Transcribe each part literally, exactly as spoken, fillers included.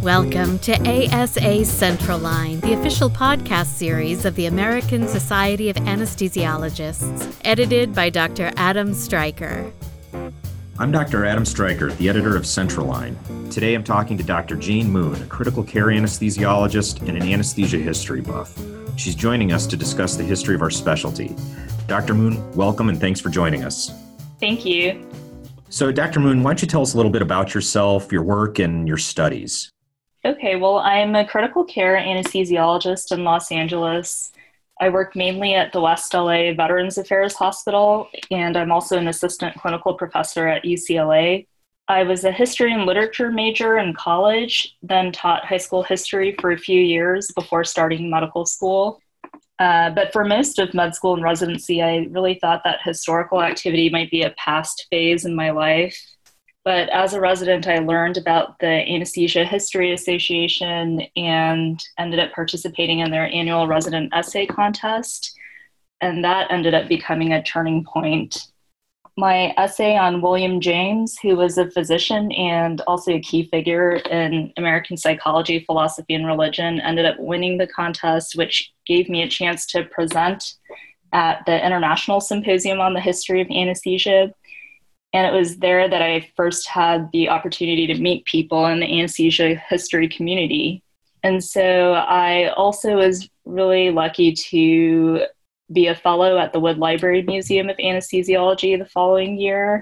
Welcome to A S A Central Line, the official podcast series of the American Society of Anesthesiologists, edited by Doctor Adam Stryker. I'm Doctor Adam Stryker, the editor of Central Line. Today I'm talking to Doctor Jane Moon, a critical care anesthesiologist and an anesthesia history buff. She's joining us to discuss the history of our specialty. Doctor Moon, welcome and thanks for joining us. Thank you. So, Doctor Moon, why don't you tell us a little bit about yourself, your work, and your studies? Okay, well, I'm a critical care anesthesiologist in Los Angeles. I work mainly at the West L A Veterans Affairs Hospital, and I'm also an assistant clinical professor at U C L A. I was a history and literature major in college, then taught high school history for a few years before starting medical school. Uh, but for most of med school and residency, I really thought that historical activity might be a past phase in my life. But as a resident, I learned about the Anesthesia History Association and ended up participating in their annual resident essay contest. And that ended up becoming a turning point. My essay on William James, who was a physician and also a key figure in American psychology, philosophy, and religion, ended up winning the contest, which gave me a chance to present at the International Symposium on the History of Anesthesia. And it was there that I first had the opportunity to meet people in the anesthesia history community. And so I also was really lucky to be a fellow at the Wood Library Museum of Anesthesiology the following year.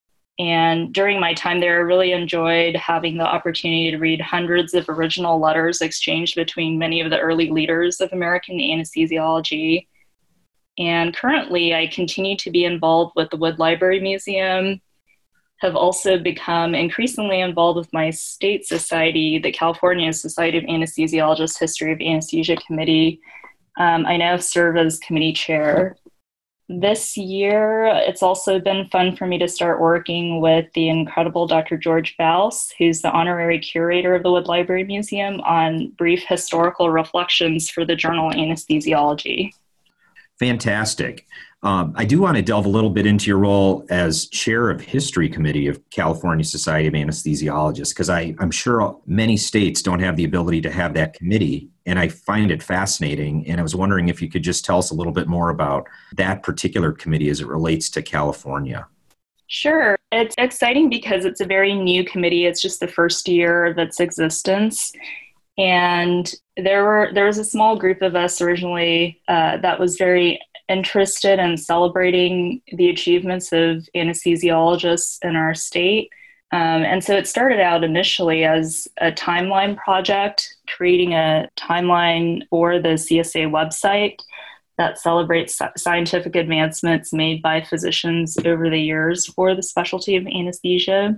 And during my time there, I really enjoyed having the opportunity to read hundreds of original letters exchanged between many of the early leaders of American anesthesiology. And currently, I continue to be involved with the Wood Library Museum, have also become increasingly involved with my state society, the California Society of Anesthesiologists History of Anesthesia Committee. Um, I now serve as committee chair. This year, it's also been fun for me to start working with the incredible Doctor George Baus, who's the honorary curator of the Wood Library Museum, on brief historical reflections for the journal Anesthesiology. Fantastic. Um, I do want to delve a little bit into your role as chair of History Committee of California Society of Anesthesiologists, because I'm sure many states don't have the ability to have that committee, and I find it fascinating. And I was wondering if you could just tell us a little bit more about that particular committee as it relates to California. Sure. It's exciting because it's a very new committee. It's just the first year of its existence. And there were there was a small group of us originally uh, that was very interested in celebrating the achievements of anesthesiologists in our state. Um, and so it started out initially as a timeline project, creating a timeline for the C S A website that celebrates scientific advancements made by physicians over the years for the specialty of anesthesia.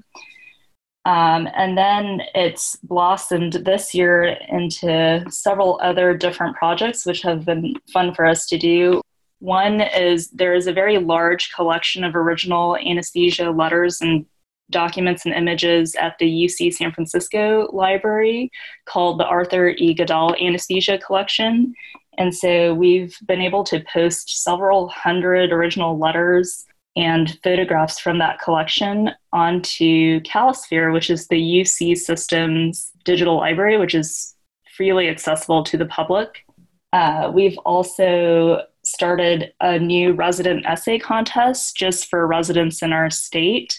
Um, and then it's blossomed this year into several other different projects, which have been fun for us to do. One is there is a very large collection of original anesthesia letters and documents and images at the U C San Francisco Library called the Arthur E. Goodall Anesthesia Collection. And so we've been able to post several hundred original letters and photographs from that collection onto Calisphere, which is the U C system's digital library, which is freely accessible to the public. Uh, we've also started a new resident essay contest just for residents in our state.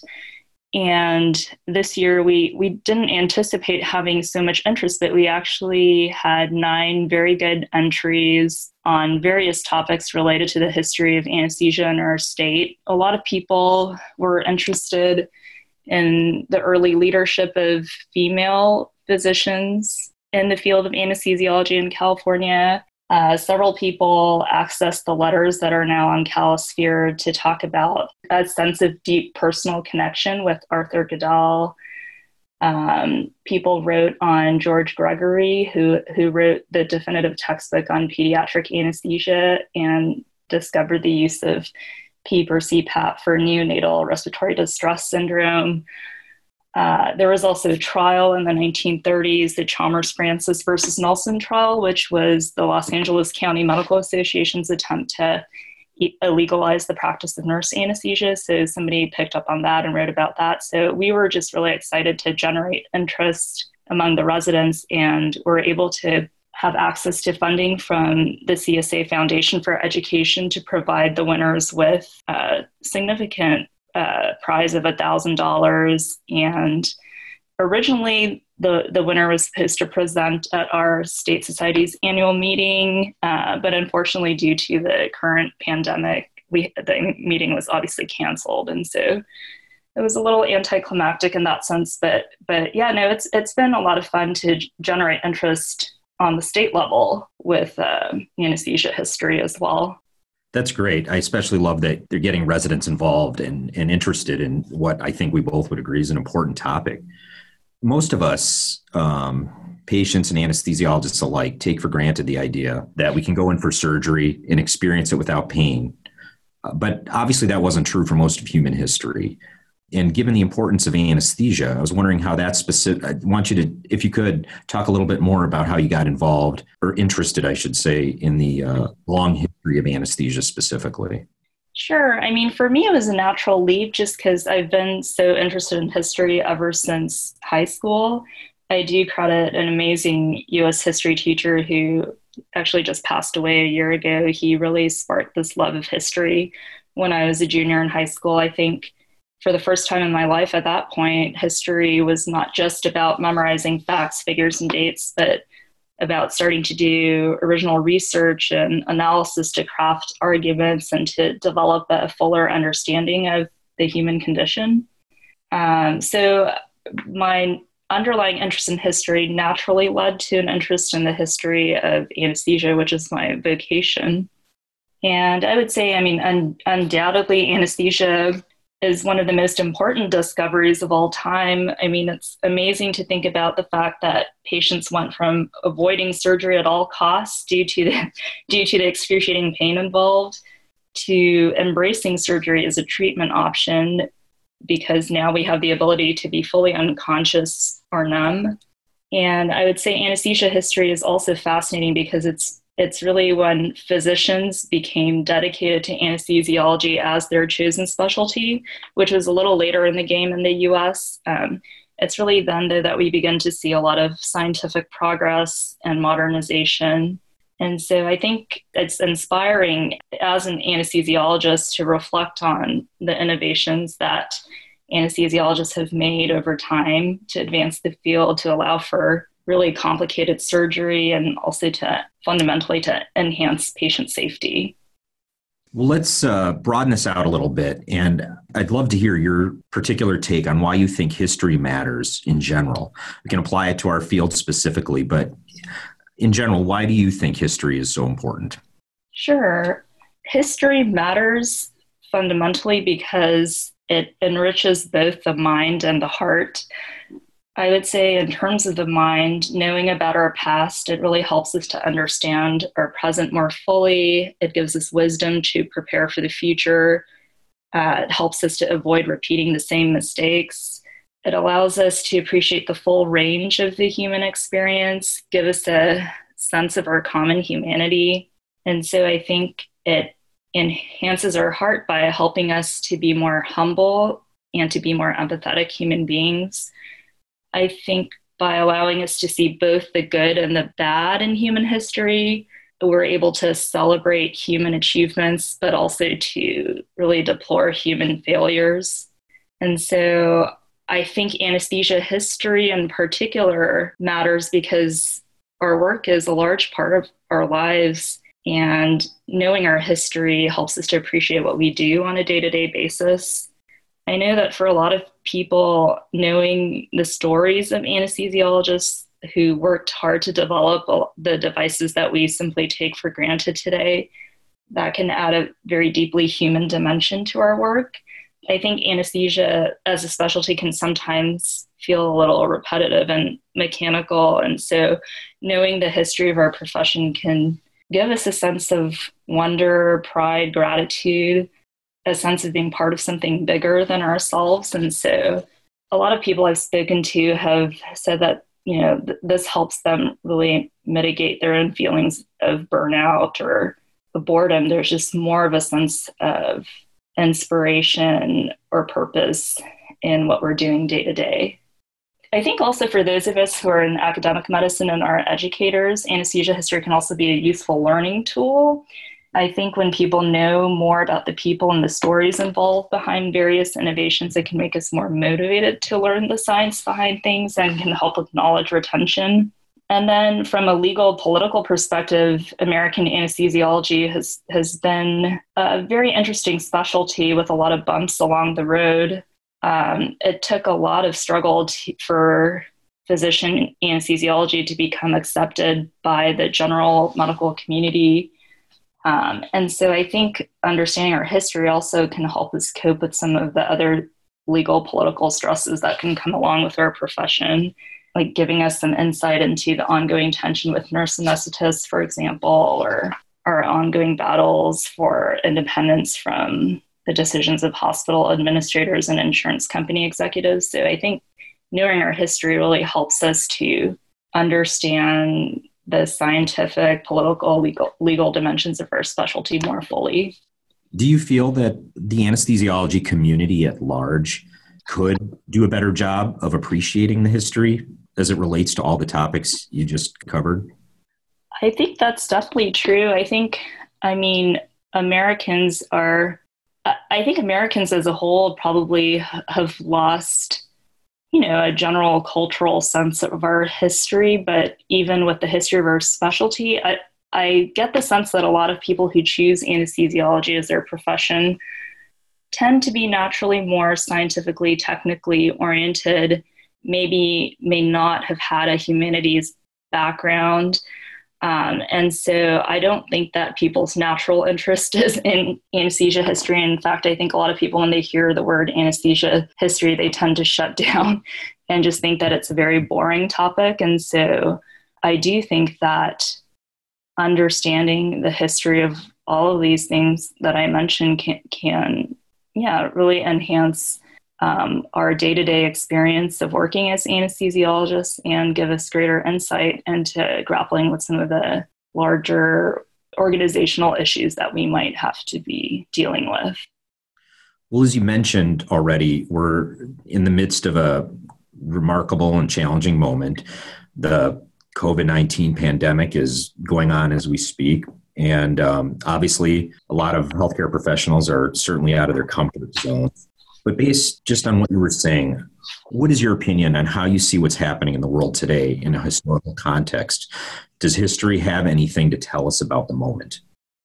And this year we, we didn't anticipate having so much interest, but we actually had nine very good entries on various topics related to the history of anesthesia in our state. A lot of people were interested in the early leadership of female physicians in the field of anesthesiology in California. Uh, several people accessed the letters that are now on Calisphere to talk about a sense of deep personal connection with Arthur Goodall. Um, people wrote on George Gregory, who, who wrote the definitive textbook on pediatric anesthesia and discovered the use of PEEP or C PAP for neonatal respiratory distress syndrome. Uh, there was also a trial in the nineteen thirties, the Chalmers Francis versus Nelson trial, which was the Los Angeles County Medical Association's attempt to illegalize the practice of nurse anesthesia. So somebody picked up on that and wrote about that. So we were just really excited to generate interest among the residents, and we're able to have access to funding from the C S A Foundation for Education to provide the winners with a significant uh, prize of one thousand dollars. And originally, the, the winner was supposed to present at our state society's annual meeting, uh, but unfortunately, due to the current pandemic, we the meeting was obviously canceled. And so it was a little anticlimactic in that sense. But but yeah, no, it's it's been a lot of fun to g- generate interest on the state level with uh, anesthesia history as well. That's great. I especially love that they're getting residents involved and, and interested in what I think we both would agree is an important topic. Most of us, um, patients and anesthesiologists alike, take for granted the idea that we can go in for surgery and experience it without pain. Uh, but obviously that wasn't true for most of human history. And given the importance of anesthesia, I was wondering how that's specific. I want you to, if you could, talk a little bit more about how you got involved, or interested, I should say, in the uh, long history of anesthesia specifically. Sure. I mean, for me, it was a natural leap just because I've been so interested in history ever since high school. I do credit an amazing U S history teacher who actually just passed away a year ago. He really sparked this love of history when I was a junior in high school. I think for the first time in my life at that point, history was not just about memorizing facts, figures, and dates, but about starting to do original research and analysis to craft arguments and to develop a fuller understanding of the human condition. Um, so my underlying interest in history naturally led to an interest in the history of anesthesia, which is my vocation. And I would say, I mean, un- undoubtedly, anesthesia is one of the most important discoveries of all time. I mean, it's amazing to think about the fact that patients went from avoiding surgery at all costs due to the, due to the excruciating pain involved to embracing surgery as a treatment option, because now we have the ability to be fully unconscious or numb. And I would say anesthesia history is also fascinating because it's It's really when physicians became dedicated to anesthesiology as their chosen specialty, which was a little later in the game in the U S. Um, it's really then, though, that we begin to see a lot of scientific progress and modernization. And so I think it's inspiring as an anesthesiologist to reflect on the innovations that anesthesiologists have made over time to advance the field, to allow for really complicated surgery and also to fundamentally to enhance patient safety. Well, let's uh, broaden this out a little bit. And I'd love to hear your particular take on why you think history matters in general. We can apply it to our field specifically, but in general, why do you think history is so important? Sure. History matters fundamentally because it enriches both the mind and the heart. I would say in terms of the mind, knowing about our past, it really helps us to understand our present more fully. It gives us wisdom to prepare for the future. Uh, it helps us to avoid repeating the same mistakes. It allows us to appreciate the full range of the human experience, give us a sense of our common humanity. And so I think it enhances our heart by helping us to be more humble and to be more empathetic human beings. I think by allowing us to see both the good and the bad in human history, we're able to celebrate human achievements, but also to really deplore human failures. And so I think anesthesia history in particular matters because our work is a large part of our lives, and knowing our history helps us to appreciate what we do on a day-to-day basis. I know that for a lot of people, knowing the stories of anesthesiologists who worked hard to develop the devices that we simply take for granted today, that can add a very deeply human dimension to our work. I think anesthesia as a specialty can sometimes feel a little repetitive and mechanical. And so knowing the history of our profession can give us a sense of wonder, pride, gratitude, a sense of being part of something bigger than ourselves. And so a lot of people I've spoken to have said that, you know, th- this helps them really mitigate their own feelings of burnout or of boredom. There's just more of a sense of inspiration or purpose in what we're doing day to day. I think also for those of us who are in academic medicine and are educators, anesthesia history can also be a useful learning tool. I think when people know more about the people and the stories involved behind various innovations, it can make us more motivated to learn the science behind things and can help with knowledge retention. And then from a legal political perspective, American anesthesiology has, has been a very interesting specialty with a lot of bumps along the road. Um, it took a lot of struggle to, for physician anesthesiology to become accepted by the general medical community. Um, and so I think understanding our history also can help us cope with some of the other legal political stresses that can come along with our profession, like giving us some insight into the ongoing tension with nurse anesthetists, for example, or our ongoing battles for independence from the decisions of hospital administrators and insurance company executives. So I think knowing our history really helps us to understand the scientific, political, legal, legal dimensions of our specialty more fully. Do you feel that the anesthesiology community at large could do a better job of appreciating the history as it relates to all the topics you just covered? I think that's definitely true. I think, I mean, Americans are, I think Americans as a whole probably have lost, you know, a general cultural sense of our history, but even with the history of our specialty, I, I get the sense that a lot of people who choose anesthesiology as their profession tend to be naturally more scientifically, technically oriented, maybe may not have had a humanities background. Um, and so I don't think that people's natural interest is in anesthesia history. In fact, I think a lot of people, when they hear the word anesthesia history, they tend to shut down and just think that it's a very boring topic. And so I do think that understanding the history of all of these things that I mentioned can, can yeah, really enhance um, our day-to-day experience of working as anesthesiologists and give us greater insight into grappling with some of the larger organizational issues that we might have to be dealing with. Well, as you mentioned already, we're in the midst of a remarkable and challenging moment. The COVID nineteen pandemic is going on as we speak. And um, obviously, a lot of healthcare professionals are certainly out of their comfort zone. But based just on what you were saying, what is your opinion on how you see what's happening in the world today in a historical context? Does history have anything to tell us about the moment?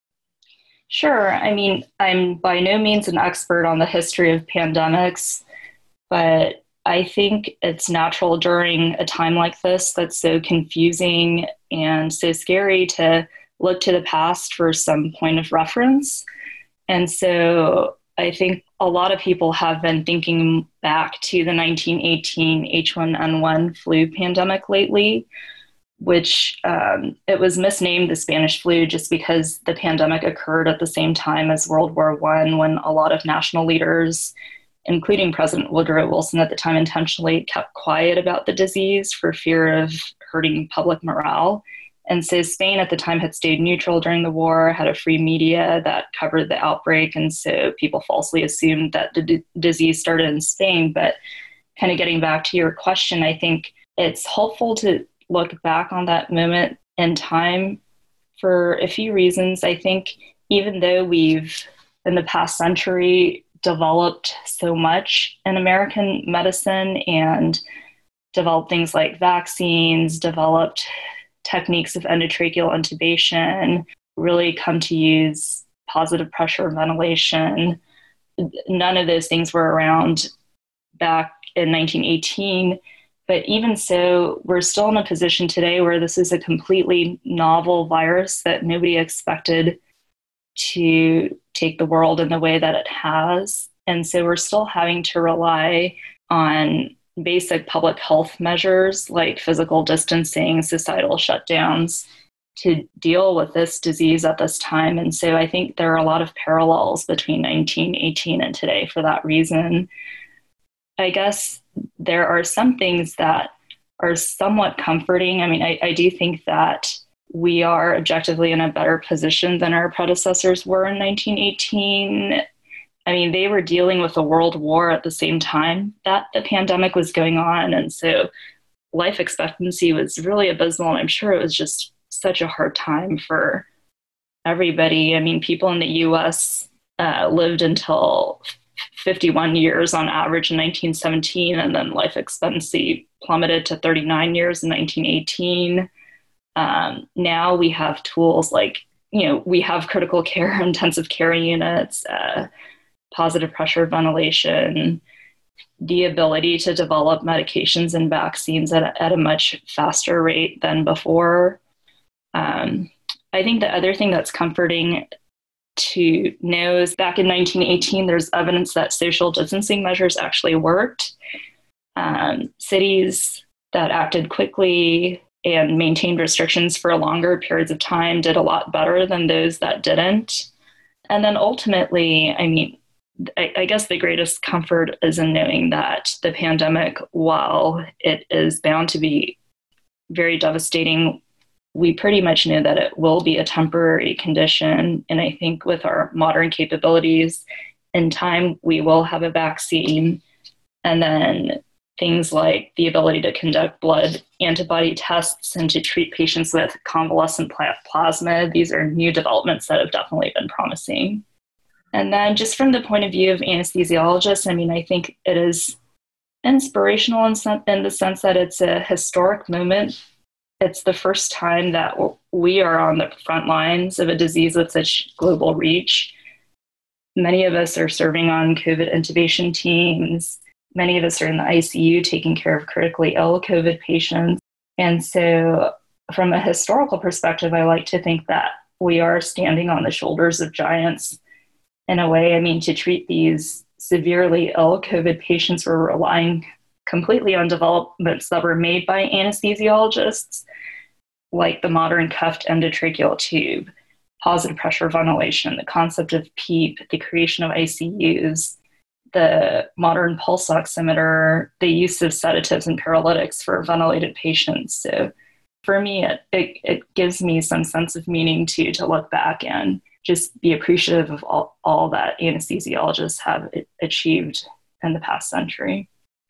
Sure. I mean, I'm by no means an expert on the history of pandemics, but I think it's natural during a time like this that's so confusing and so scary to look to the past for some point of reference. And so I think a lot of people have been thinking back to the nineteen eighteen H one N one flu pandemic lately, which um, it was misnamed the Spanish flu just because the pandemic occurred at the same time as World War One, when a lot of national leaders, including President Woodrow Wilson at the time, intentionally kept quiet about the disease for fear of hurting public morale. And so Spain at the time had stayed neutral during the war, had a free media that covered the outbreak. And so people falsely assumed that the d- disease started in Spain. But kind of getting back to your question, I think it's helpful to look back on that moment in time for a few reasons. I think even though we've, in the past century, developed so much in American medicine and developed things like vaccines, developed techniques of endotracheal intubation, really come to use positive pressure ventilation. None of those things were around back in nineteen eighteen. But even so, we're still in a position today where this is a completely novel virus that nobody expected to take the world in the way that it has. And so we're still having to rely on basic public health measures like physical distancing, societal shutdowns to deal with this disease at this time. And so I think there are a lot of parallels between nineteen eighteen and today for that reason. I guess there are some things that are somewhat comforting. I mean, I, I do think that we are objectively in a better position than our predecessors were in nineteen eighteen. I mean, they were dealing with a world war at the same time that the pandemic was going on. And so life expectancy was really abysmal. And I'm sure it was just such a hard time for everybody. I mean, people in the U S uh, lived until fifty-one years on average in nineteen seventeen, and then life expectancy plummeted to thirty-nine years in nineteen eighteen. Um, now we have tools like, you know, we have critical care, intensive care units, uh, positive pressure ventilation, the ability to develop medications and vaccines at a, at a much faster rate than before. Um, I think the other thing that's comforting to know is back in nineteen eighteen, there's evidence that social distancing measures actually worked. Um, cities that acted quickly and maintained restrictions for longer periods of time did a lot better than those that didn't. And then ultimately, I mean, I, I guess the greatest comfort is in knowing that the pandemic, while it is bound to be very devastating, we pretty much know that it will be a temporary condition. And I think with our modern capabilities, in time, we will have a vaccine. And then things like the ability to conduct blood antibody tests and to treat patients with convalescent plasma. These are new developments that have definitely been promising. And then just from the point of view of anesthesiologists, I mean, I think it is inspirational in, sen- in the sense that it's a historic moment. It's the first time that we are on the front lines of a disease with such global reach. Many of us are serving on COVID intubation teams. Many of us are in the I C U taking care of critically ill COVID patients. And so from a historical perspective, I like to think that we are standing on the shoulders of giants in a way. I mean, to treat these severely ill COVID patients, we're relying completely on developments that were made by anesthesiologists, like the modern cuffed endotracheal tube, positive pressure ventilation, the concept of PEEP, the creation of I C Us, the modern pulse oximeter, the use of sedatives and paralytics for ventilated patients. So for me, it, it, it gives me some sense of meaning too, to look back and just be appreciative of all, all that anesthesiologists have achieved in the past century.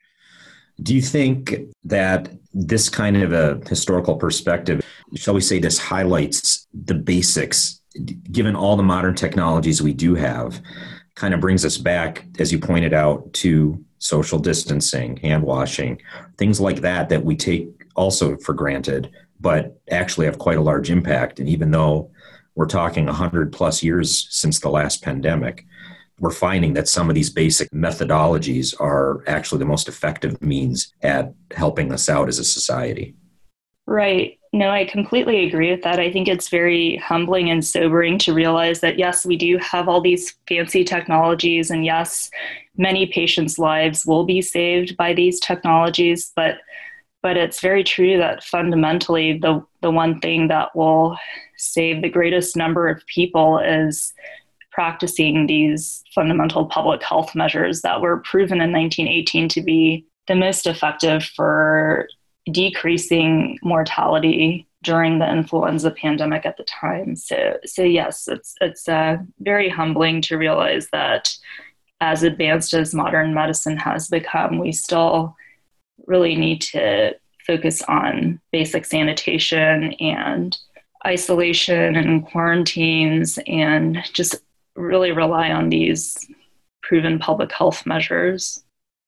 Do you think that this kind of a historical perspective, shall we say, this highlights the basics, given all the modern technologies we do have, kind of brings us back, as you pointed out, to social distancing, hand washing, things like that, that we take also for granted, but actually have quite a large impact. And even though we're talking one hundred plus years since the last pandemic, we're finding that some of these basic methodologies are actually the most effective means at helping us out as a society. Right. No, I completely agree with that. I think it's very humbling and sobering to realize that, yes, we do have all these fancy technologies, and yes, many patients' lives will be saved by these technologies, but but it's very true that fundamentally the, the one thing that will save the greatest number of people is practicing these fundamental public health measures that were proven in nineteen eighteen to be the most effective for decreasing mortality during the influenza pandemic at the time. So, so yes, it's it's uh, very humbling to realize that as advanced as modern medicine has become, we still really need to focus on basic sanitation and isolation and quarantines, and just really rely on these proven public health measures.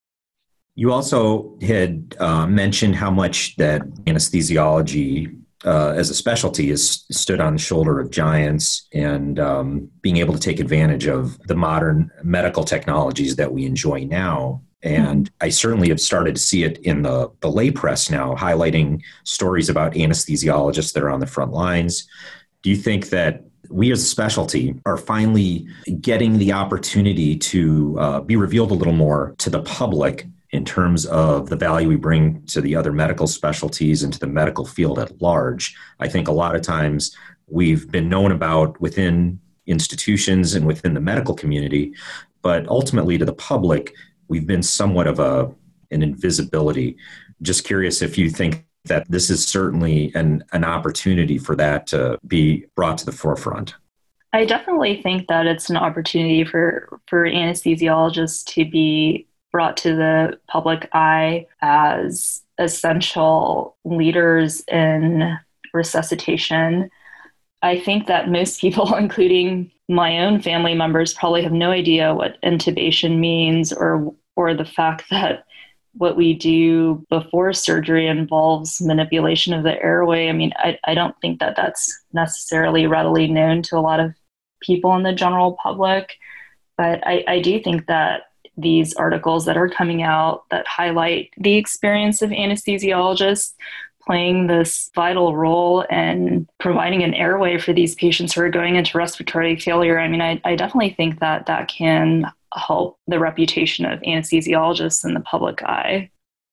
You also had uh, mentioned how much that anesthesiology uh, as a specialty has stood on the shoulder of giants, and um, being able to take advantage of the modern medical technologies that we enjoy now. And I certainly have started to see it in the, the lay press now, highlighting stories about anesthesiologists that are on the front lines. Do you think that we as a specialty are finally getting the opportunity to uh, be revealed a little more to the public in terms of the value we bring to the other medical specialties and to the medical field at large? I think a lot of times we've been known about within institutions and within the medical community, but ultimately to the public, we've been somewhat of a an invisibility. Just curious if you think that this is certainly an, an opportunity for that to be brought to the forefront. I definitely think that it's an opportunity for, for anesthesiologists to be brought to the public eye as essential leaders in resuscitation. I think that most people, including my own family members, probably have no idea what intubation means, or or the fact that what we do before surgery involves manipulation of the airway. I mean, I, I don't think that that's necessarily readily known to a lot of people in the general public. But I, I do think that these articles that are coming out that highlight the experience of anesthesiologists playing this vital role in providing an airway for these patients who are going into respiratory failure. I mean, I, I definitely think that that can help the reputation of anesthesiologists in the public eye.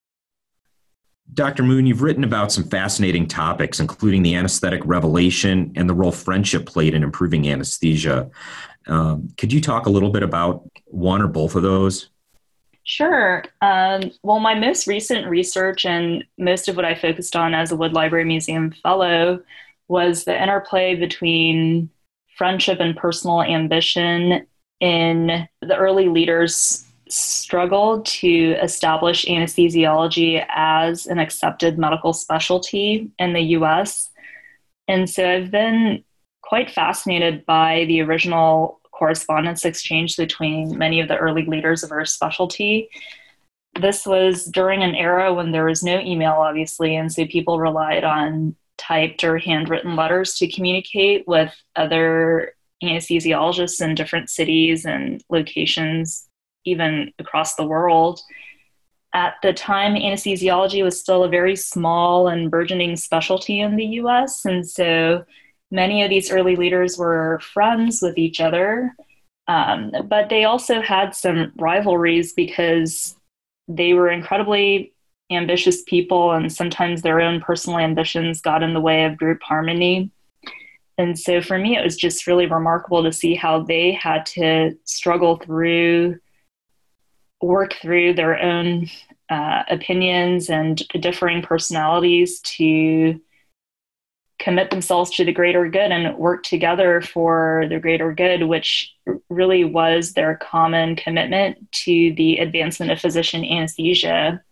Doctor Moon, you've written about some fascinating topics, including the anesthetic revelation and the role friendship played in improving anesthesia. Um, could you talk a little bit about one or both of those? Sure. Um, well, my most recent research and most of what I focused on as a Wood Library Museum Fellow was the interplay between friendship and personal ambition in the early leaders' struggle to establish anesthesiology as an accepted medical specialty in the U S. And so I've been quite fascinated by the original correspondence exchange between many of the early leaders of our specialty. This was during an era when there was no email, obviously, and so people relied on typed or handwritten letters to communicate with other anesthesiologists in different cities and locations, even across the world. At the time, anesthesiology was still a very small and burgeoning specialty in the U S, and so many of these early leaders were friends with each other, um, but they also had some rivalries because they were incredibly ambitious people, and sometimes their own personal ambitions got in the way of group harmony. And so for me, it was just really remarkable to see how they had to struggle through, work through their own uh, opinions and differing personalities to commit themselves to the greater good and work together for the greater good, which really was their common commitment to the advancement of physician anesthesia.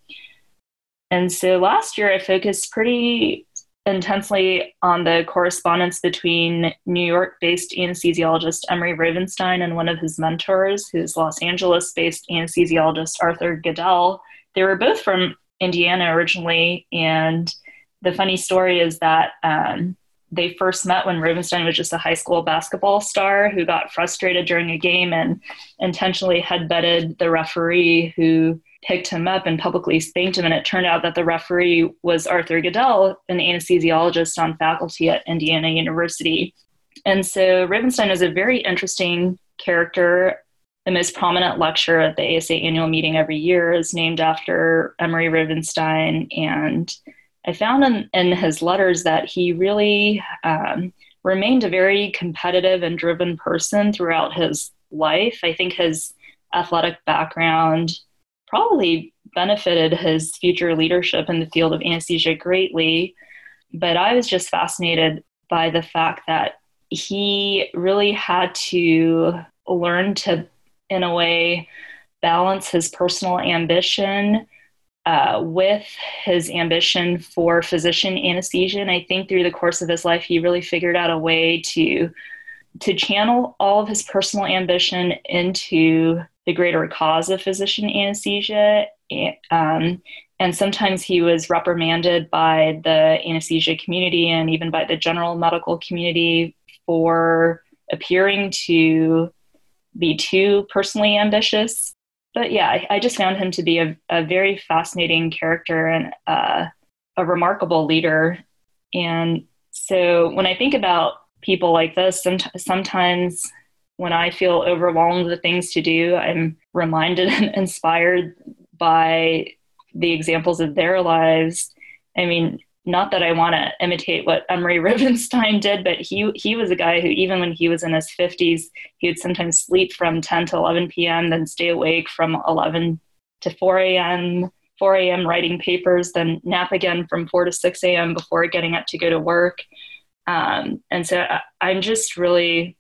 And so last year, I focused pretty intensely on the correspondence between New York-based anesthesiologist Emory Rovenstein and one of his mentors, who's Los Angeles-based anesthesiologist Arthur Goodell. They were both from Indiana originally, and the funny story is that um, they first met when Rovenstein was just a high school basketball star who got frustrated during a game and intentionally headbutted the referee, who picked him up and publicly spanked him. And it turned out that the referee was Arthur Goodell, an anesthesiologist on faculty at Indiana University. And so Rovenstein is a very interesting character. The most prominent lecture at the A S A annual meeting every year is named after Emory Rovenstein. And I found in, in his letters that he really um, remained a very competitive and driven person throughout his life. I think his athletic background probably benefited his future leadership in the field of anesthesia greatly. But I was just fascinated by the fact that he really had to learn to, in a way, balance his personal ambition Uh, with his ambition for physician anesthesia. And I think through the course of his life, he really figured out a way to, to channel all of his personal ambition into the greater cause of physician anesthesia. Um, and sometimes he was reprimanded by the anesthesia community and even by the general medical community for appearing to be too personally ambitious. But yeah, I, I just found him to be a, a very fascinating character and uh, a remarkable leader. And so when I think about people like this, some, sometimes when I feel overwhelmed with things to do, I'm reminded and inspired by the examples of their lives. I mean, not that I want to imitate what Emory Rovenstein did, but he he was a guy who, even when he was in his fifties, he would sometimes sleep from ten to eleven p.m., then stay awake from eleven to four a.m., four a.m. writing papers, then nap again from four to six a.m. before getting up to go to work. Um, and so I, I'm just really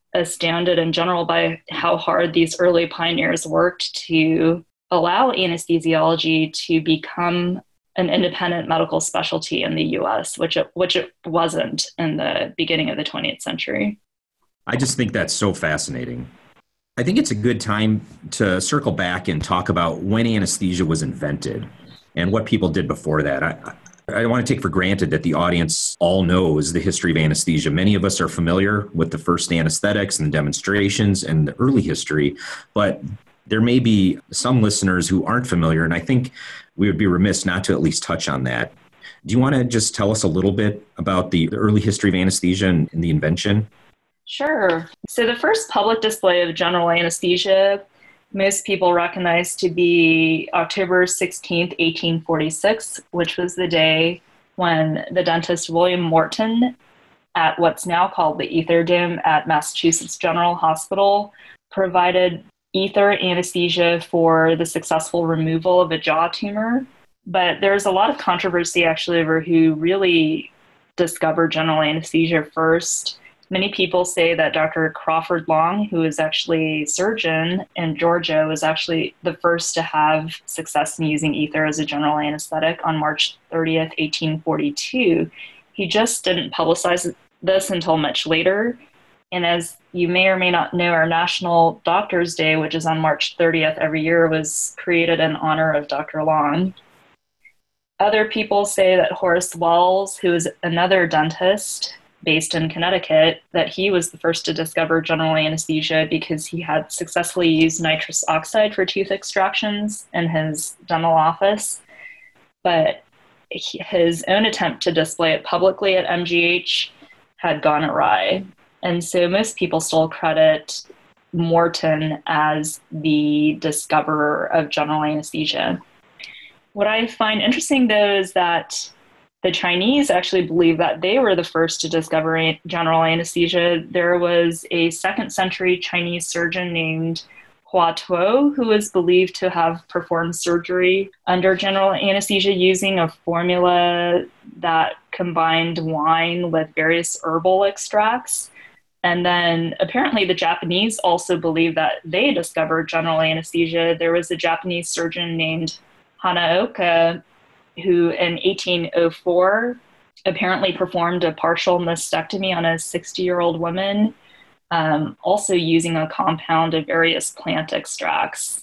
astounded in general by how hard these early pioneers worked to allow anesthesiology to become an independent medical specialty in the U S, which it, which it wasn't in the beginning of the twentieth century. I just think that's so fascinating. I think it's a good time to circle back and talk about when anesthesia was invented and what people did before that. I, I don't want to take for granted that the audience all knows the history of anesthesia. Many of us are familiar with the first anesthetics and the demonstrations and the early history, but there may be some listeners who aren't familiar, and I think we would be remiss not to at least touch on that. Do you want to just tell us a little bit about the early history of anesthesia and, and the invention? Sure. So the first public display of general anesthesia, most people recognize to be October sixteenth, eighteen forty-six, which was the day when the dentist William Morton at what's now called the Ether Dome at Massachusetts General Hospital provided ether anesthesia for the successful removal of a jaw tumor. But there's a lot of controversy actually over who really discovered general anesthesia first. Many people say that Doctor Crawford Long, who is actually a surgeon in Georgia, was actually the first to have success in using ether as a general anesthetic on March thirtieth, eighteen forty-two. He just didn't publicize this until much later. And as you may or may not know, our National Doctors Day, which is on March thirtieth every year, was created in honor of Doctor Long. Other people say that Horace Wells, who is another dentist based in Connecticut, that he was the first to discover general anesthesia because he had successfully used nitrous oxide for tooth extractions in his dental office. But his own attempt to display it publicly at M G H had gone awry. And so most people still credit Morton as the discoverer of general anesthesia. What I find interesting, though, is that the Chinese actually believe that they were the first to discover general anesthesia. There was a second century Chinese surgeon named Hua Tuo, who is believed to have performed surgery under general anesthesia using a formula that combined wine with various herbal extracts. And then apparently the Japanese also believe that they discovered general anesthesia. There was a Japanese surgeon named Hanaoka who in eighteen oh four apparently performed a partial mastectomy on a sixty-year-old woman, um, also using a compound of various plant extracts.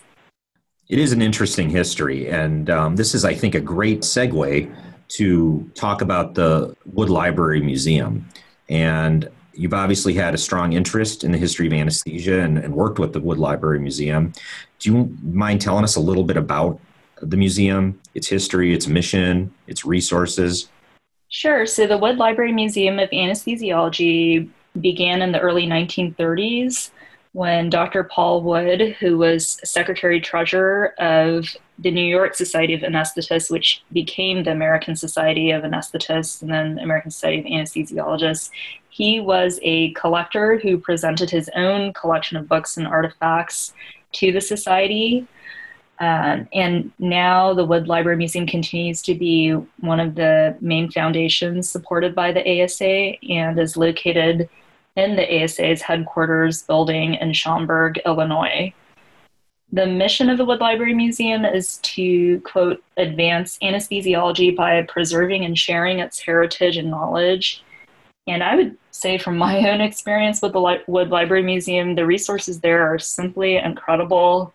It is an interesting history, and um, this is, I think, a great segue to talk about the Wood Library Museum. And you've obviously had a strong interest in the history of anesthesia and, and worked with the Wood Library Museum. Do you mind telling us a little bit about the museum, its history, its mission, its resources? Sure. So the Wood Library Museum of Anesthesiology began in the early nineteen thirties when Doctor Paul Wood, who was secretary-treasurer of the New York Society of Anesthetists, which became the American Society of Anesthetists and then American Society of Anesthesiologists, he was a collector who presented his own collection of books and artifacts to the society. Um, and now the Wood Library Museum continues to be one of the main foundations supported by the A S A and is located in the A S A's headquarters building in Schaumburg, Illinois. The mission of the Wood Library Museum is to, quote, advance anesthesiology by preserving and sharing its heritage and knowledge. And I would say from my own experience with the Li- Wood Library Museum, the resources there are simply incredible.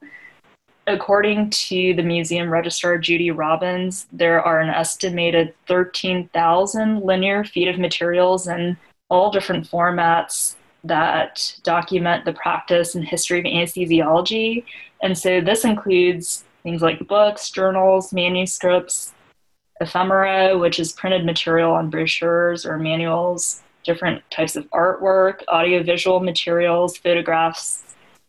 According to the museum registrar, Judy Robbins, there are an estimated thirteen thousand linear feet of materials in all different formats that document the practice and history of anesthesiology. And so this includes things like books, journals, manuscripts, ephemera, which is printed material on brochures or manuals, different types of artwork, audiovisual materials, photographs,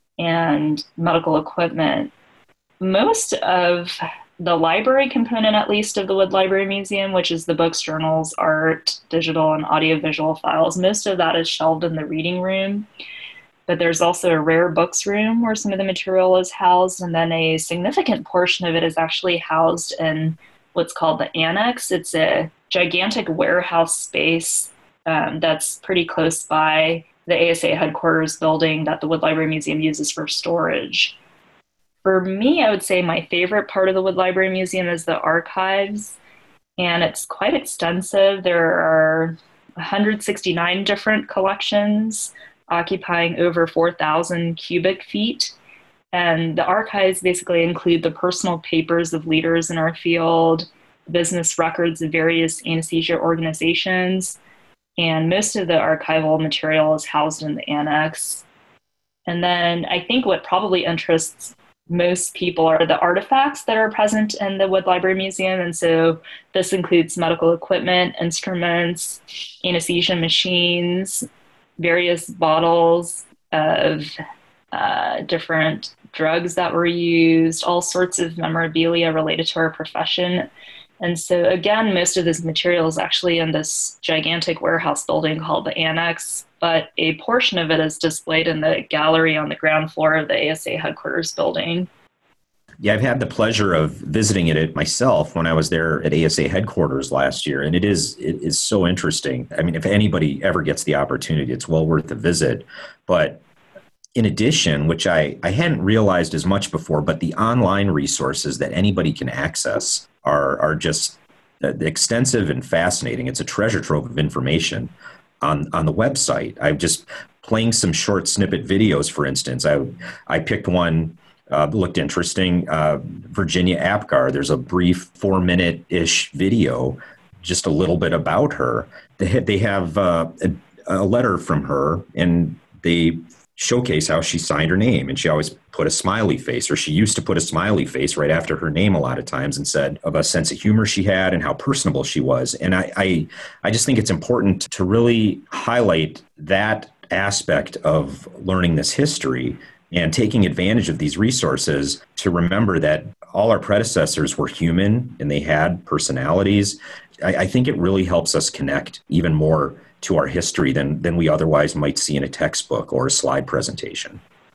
and medical equipment. Most of the library component, at least, of the Wood Library Museum, which is the books, journals, art, digital, and audiovisual files, most of that is shelved in the reading room. But there's also a rare books room where some of the material is housed, and then a significant portion of it is actually housed in what's called the annex. It's a gigantic warehouse space um, that's pretty close by the A S A headquarters building that the Wood Library Museum uses for storage. For me, I would say my favorite part of the Wood Library Museum is the archives, and it's quite extensive. There are one hundred sixty-nine different collections occupying over four thousand cubic feet. And the archives basically include the personal papers of leaders in our field, business records of various anesthesia organizations, and most of the archival material is housed in the annex. And then I think what probably interests most people are the artifacts that are present in the Wood Library Museum. And so this includes medical equipment, instruments, anesthesia machines, various bottles of uh, different drugs that were used, all sorts of memorabilia related to our profession. And so again, most of this material is actually in this gigantic warehouse building called the Annex, but a portion of it is displayed in the gallery on the ground floor of the A S A headquarters building. Yeah, I've had the pleasure of visiting it myself when I was there at A S A headquarters last year, and it is it is so interesting. I mean, if anybody ever gets the opportunity, it's well worth the visit. But in addition, which I, I hadn't realized as much before, but the online resources that anybody can access are are just extensive and fascinating. It's a treasure trove of information on, on the website. I'm just playing some short snippet videos, for instance. I I picked one, uh, looked interesting, uh, Virginia Apgar. There's a brief four-minute-ish video, just a little bit about her. They have, they have uh, a, a letter from her, and they showcase how she signed her name, and she always put a smiley face, or she used to put a smiley face right after her name a lot of times, and said of a sense of humor she had and how personable she was. And I, I, I just think it's important to really highlight that aspect of learning this history and taking advantage of these resources to remember that all our predecessors were human and they had personalities. I, I think it really helps us connect even more to our history than than we otherwise might see in a textbook or a slide presentation.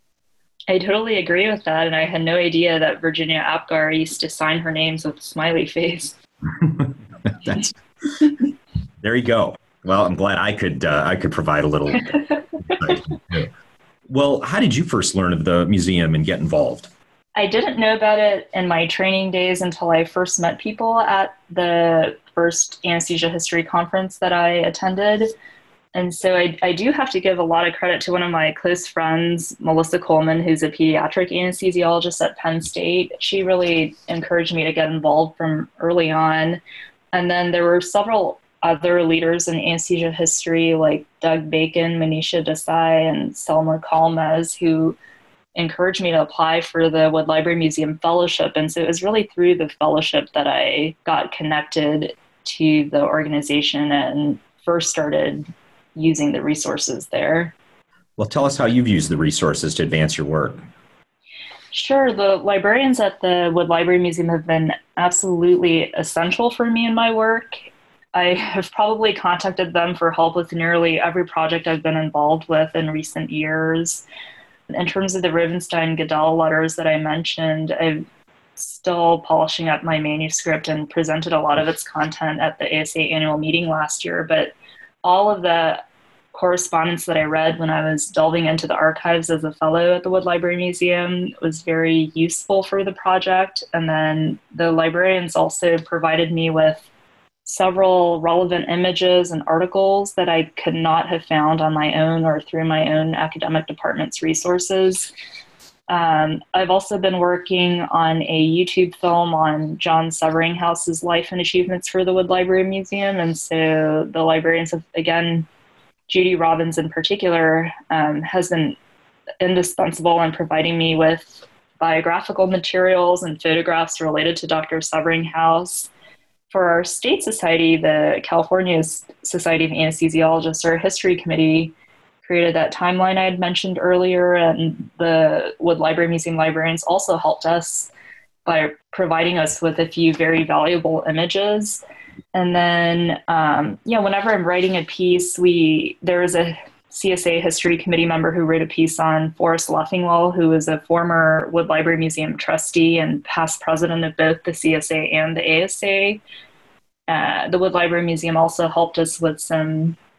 I totally agree with that, and I had no idea that Virginia Apgar used to sign her names with a smiley face. That's, there you go. Well, I'm glad I could uh, I could provide a little. Well, how did you first learn of the museum and get involved? I didn't know about it in my training days until I first met people at the first anesthesia history conference that I attended. And so I, I do have to give a lot of credit to one of my close friends, Melissa Coleman, who's a pediatric anesthesiologist at Penn State. She really encouraged me to get involved from early on. And then there were several other leaders in anesthesia history like Doug Bacon, Manisha Desai, and Selma Kalmez, who encouraged me to apply for the Wood Library Museum Fellowship. And so it was really through the fellowship that I got connected to the organization and first started using the resources there. Well, tell us how you've used the resources to advance your work. Sure. The librarians at the Wood Library Museum have been absolutely essential for me in my work. I have probably contacted them for help with nearly every project I've been involved with in recent years. In terms of the Rubenstein-Goodell letters that I mentioned, I'm still polishing up my manuscript and presented a lot of its content at the A S A annual meeting last year. But all of the correspondence that I read when I was delving into the archives as a fellow at the Wood Library Museum was very useful for the project. And then the librarians also provided me with several relevant images and articles that I could not have found on my own or through my own academic department's resources. Um, I've also been working on a YouTube film on John Severinghouse's life and achievements for the Wood Library Museum. And so the librarians have, again, Judy Robbins in particular, um, has been indispensable in providing me with biographical materials and photographs related to Doctor Severinghouse. For our state society, the California Society of Anesthesiologists, our history committee created that timeline I had mentioned earlier, and the Wood Library Museum librarians also helped us by providing us with a few very valuable images. And then, um, yeah, whenever I'm writing a piece, we there is a C S A history committee member who wrote a piece on Forrest Leffingwell, who is a former Wood Library Museum trustee and past president of both the C S A and the A S A. Uh, the Wood Library Museum also helped us with some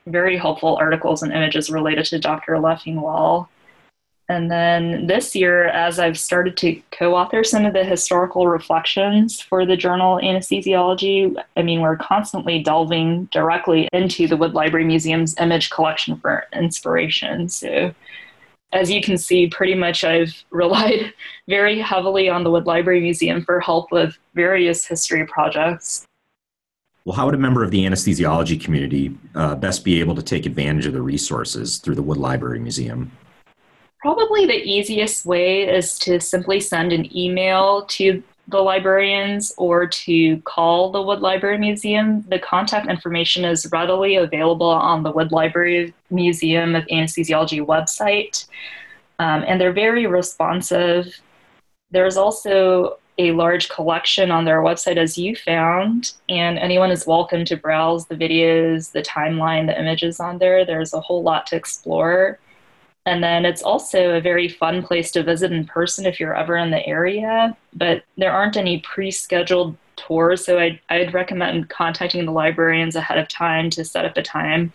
very helpful articles and images related to Doctor Leffingwell. And then this year, as I've started to co-author some of the historical reflections for the journal Anesthesiology, I mean, we're constantly delving directly into the Wood Library Museum's image collection for inspiration. So as you can see, pretty much I've relied very heavily on the Wood Library Museum for help with various history projects. Well, how would a member of the anesthesiology community uh, best be able to take advantage of the resources through the Wood Library Museum? Probably the easiest way is to simply send an email to the librarians or to call the Wood Library Museum. The contact information is readily available on the Wood Library Museum of Anesthesiology website, um, and they're very responsive. There's also a large collection on their website, as you found, and anyone is welcome to browse the videos, the timeline, the images on there. There's a whole lot to explore. And then it's also a very fun place to visit in person if you're ever in the area, but there aren't any pre-scheduled tours, so I'd, I'd recommend contacting the librarians ahead of time to set up a time,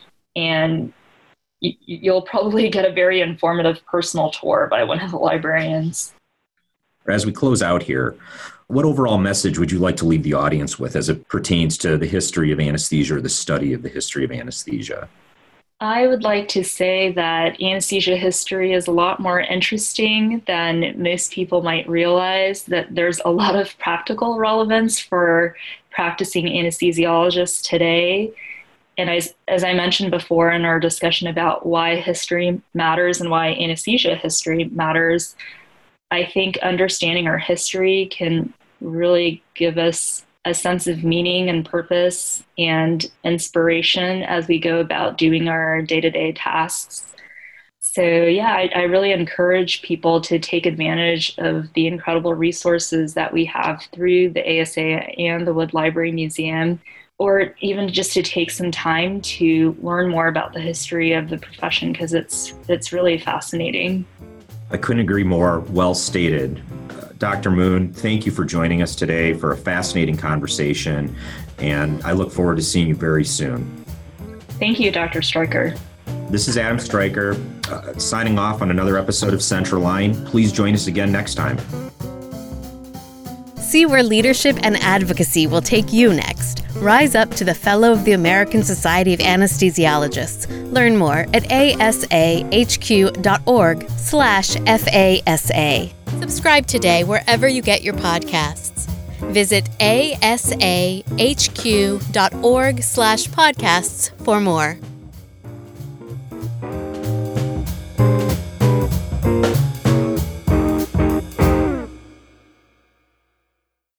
and y- you'll probably get a very informative personal tour by one of the librarians. As we close out here, what overall message would you like to leave the audience with as it pertains to the history of anesthesia or the study of the history of anesthesia? I would like to say that anesthesia history is a lot more interesting than most people might realize, that there's a lot of practical relevance for practicing anesthesiologists today. And as, as I mentioned before in our discussion about why history matters and why anesthesia history matters, I think understanding our history can really give us a sense of meaning and purpose and inspiration as we go about doing our day-to-day tasks. So yeah, I, I really encourage people to take advantage of the incredible resources that we have through the A S A and the Wood Library Museum, or even just to take some time to learn more about the history of the profession, because it's it's really fascinating. I couldn't agree more. Well stated. Doctor Moon, thank you for joining us today for a fascinating conversation, and I look forward to seeing you very soon. Thank you, Doctor Stryker. This is Adam Stryker, uh, signing off on another episode of Central Line. Please join us again next time. See where leadership and advocacy will take you next. Rise up to the Fellow of the American Society of Anesthesiologists. Learn more at asahq.org slash FASA. Subscribe today wherever you get your podcasts. Visit asahq.org slash podcasts for more.